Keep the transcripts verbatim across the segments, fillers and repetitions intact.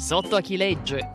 Sotto a chi legge.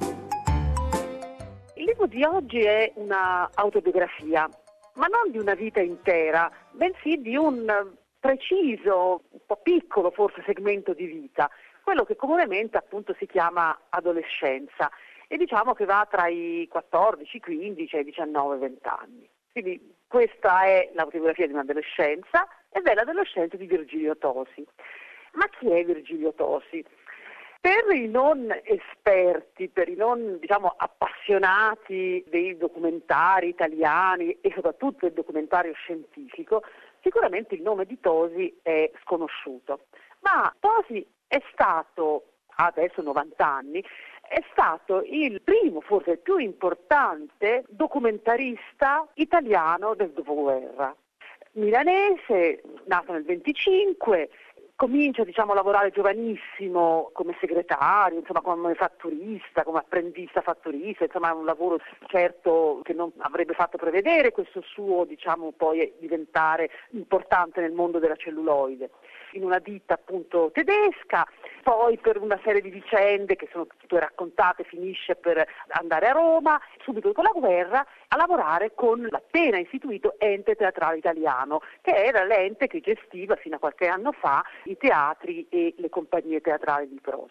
Il libro di oggi è una autobiografia, ma non di una vita intera, bensì di un preciso, un po' piccolo forse, segmento di vita, quello che comunemente appunto si chiama adolescenza, e diciamo che va tra i quattordici, quindici e i diciannove, venti anni. Quindi questa è l'autobiografia di un'adolescenza ed è l'adolescenza di Virgilio Tosi. Ma chi è Virgilio Tosi? Per i non esperti, per i non diciamo appassionati dei documentari italiani e soprattutto del documentario scientifico, sicuramente il nome di Tosi è sconosciuto. Ma Tosi è stato, ha adesso novanta anni, è stato il primo, forse il più importante documentarista italiano del dopoguerra. Milanese, nato nel venticinque, comincia diciamo a lavorare giovanissimo come segretario, insomma come fatturista, come apprendista fatturista, insomma un lavoro certo che non avrebbe fatto prevedere questo suo diciamo poi diventare importante nel mondo della celluloide. In una ditta appunto tedesca, poi per una serie di vicende che sono tutte raccontate finisce per andare a Roma, subito dopo la guerra, a lavorare con l'appena istituito Ente Teatrale Italiano, che era l'ente che gestiva fino a qualche anno fa i teatri e le compagnie teatrali di prosa.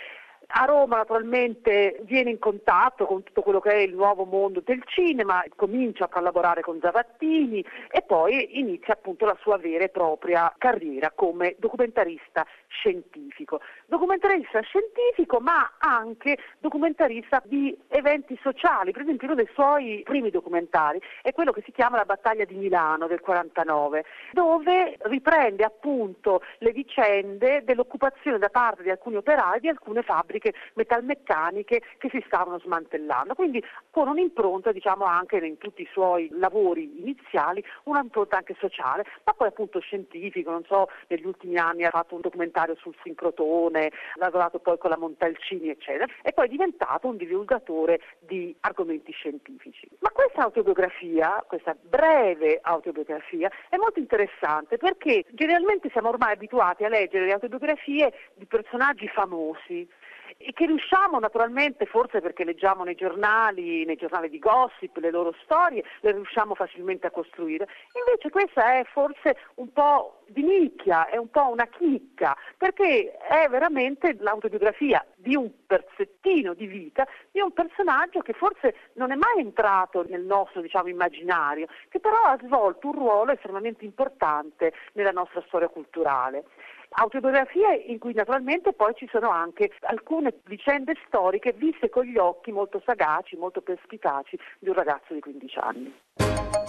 A Roma naturalmente viene in contatto con tutto quello che è il nuovo mondo del cinema, comincia a collaborare con Zavattini e poi inizia appunto la sua vera e propria carriera come documentarista scientifico. Documentarista scientifico ma anche documentarista di eventi sociali. Per esempio uno dei suoi primi documentari è quello che si chiama La battaglia di Milano del quarantanove, dove riprende appunto le vicende dell'occupazione da parte di alcuni operai di alcune fabbriche metalmeccaniche che si stavano smantellando, quindi con un'impronta diciamo anche in tutti i suoi lavori iniziali, un'impronta anche sociale, ma poi appunto scientifico, non so, negli ultimi anni ha fatto un documentario sul sincrotone, ha lavorato poi con la Montalcini eccetera, e poi è diventato un divulgatore di argomenti scientifici. Ma questa autobiografia, questa breve autobiografia è molto interessante perché generalmente siamo ormai abituati a leggere le autobiografie di personaggi famosi, e che riusciamo naturalmente, forse perché leggiamo nei giornali, nei giornali di gossip, le loro storie, le riusciamo facilmente a costruire. Invece questa è forse un po' di nicchia, è un po' una chicca, perché è veramente l'autobiografia di un pezzettino di vita di un personaggio che forse non è mai entrato nel nostro diciamo immaginario, che però ha svolto un ruolo estremamente importante nella nostra storia culturale. Autobiografie in cui naturalmente poi ci sono anche alcune vicende storiche viste con gli occhi molto sagaci, molto perspicaci di un ragazzo di quindici anni.